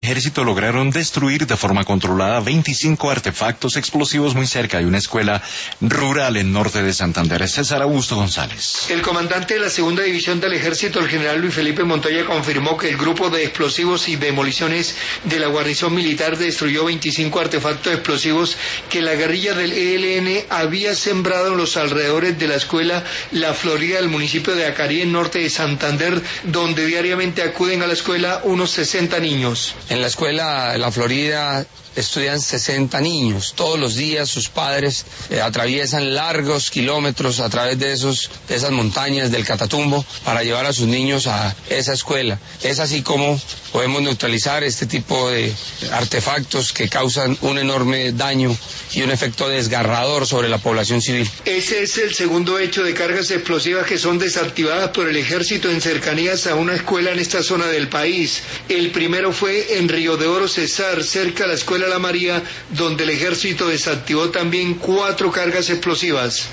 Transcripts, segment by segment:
Ejército lograron destruir de forma controlada 25 artefactos explosivos muy cerca de una escuela rural en norte de Santander. César Augusto González. El comandante de la segunda división del Ejército, el general Luis Felipe Montoya, confirmó que el grupo de explosivos y demoliciones de la guarnición militar destruyó 25 artefactos explosivos que la guerrilla del ELN había sembrado en los alrededores de la escuela La Florida del municipio de Acarí, en norte de Santander, donde diariamente acuden a la escuela unos 60 niños. En la escuela La Florida estudian 60 niños. Todos los días sus padres atraviesan largos kilómetros a través de esas montañas del Catatumbo para llevar a sus niños a esa escuela. Es así como podemos neutralizar este tipo de artefactos que causan un enorme daño y un efecto desgarrador sobre la población civil. Ese es el segundo hecho de cargas explosivas que son desactivadas por el ejército en cercanías a una escuela en esta zona del país. El primero fue en Río de Oro, Cesar, cerca a la escuela La María, donde el ejército desactivó también 4 cargas explosivas.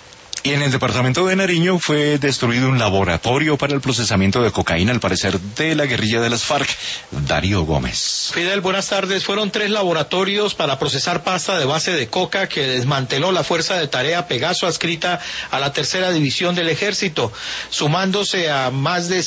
Y en el departamento de Nariño fue destruido un laboratorio para el procesamiento de cocaína, al parecer de la guerrilla de las FARC. Darío Gómez. Fidel, buenas tardes. Fueron 3 laboratorios para procesar pasta de base de coca que desmanteló la Fuerza de Tarea Pegaso, adscrita a la tercera división del Ejército, sumándose a más de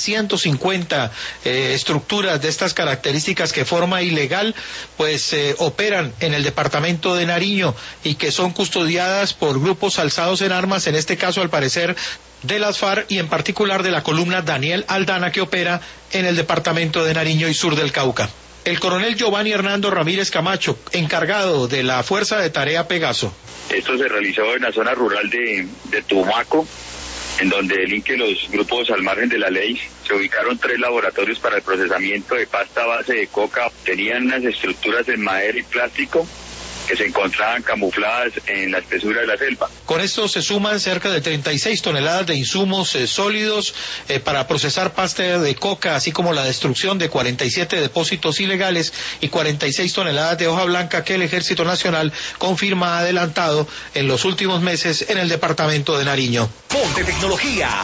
150 estructuras de estas características que forma ilegal, pues operan en el departamento de Nariño y que son custodiadas por grupos alzados en armas, en este caso al parecer de las FARC y en particular de la columna Daniel Aldana, que opera en el departamento de Nariño y sur del Cauca. El coronel Giovanni Hernando Ramírez Camacho, encargado de la Fuerza de Tarea Pegaso. Esto se realizó en la zona rural de Tumaco, en donde delinquen los grupos al margen de la ley. Se ubicaron 3 laboratorios para el procesamiento de pasta a base de coca. Tenían unas estructuras en madera y plástico que se encontraban camufladas en la espesura de la selva. Con esto se suman cerca de 36 toneladas de insumos sólidos para procesar pasta de coca, así como la destrucción de 47 depósitos ilegales y 46 toneladas de hoja blanca que el Ejército Nacional confirma ha adelantado en los últimos meses en el departamento de Nariño. Ponte Tecnología,